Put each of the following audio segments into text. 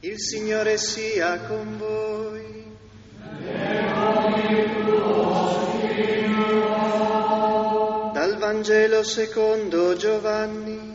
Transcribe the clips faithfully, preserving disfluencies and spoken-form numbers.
Il Signore sia con voi. Dal Vangelo secondo Giovanni.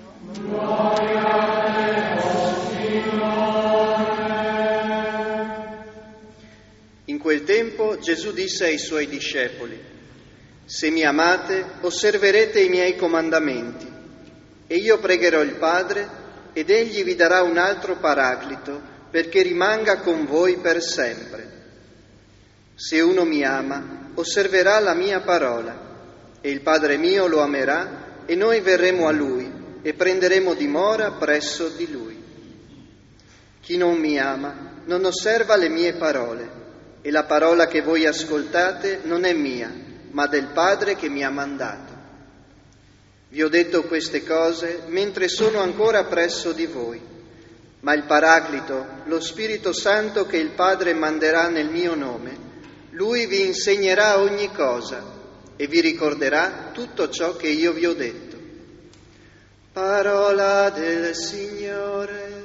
In quel tempo Gesù disse ai suoi discepoli: Se mi amate, osserverete i miei comandamenti, e io pregherò il Padre, ed egli vi darà un altro paraclito, perché rimanga con voi per sempre. Se uno mi ama, osserverà la mia parola, e il Padre mio lo amerà, e noi verremo a lui, e prenderemo dimora presso di lui. Chi non mi ama, non osserva le mie parole, e la parola che voi ascoltate non è mia, ma del Padre che mi ha mandato. Vi ho detto queste cose mentre sono ancora presso di voi, ma il Paraclito, lo Spirito Santo che il Padre manderà nel mio nome, Lui vi insegnerà ogni cosa e vi ricorderà tutto ciò che io vi ho detto. Parola del Signore.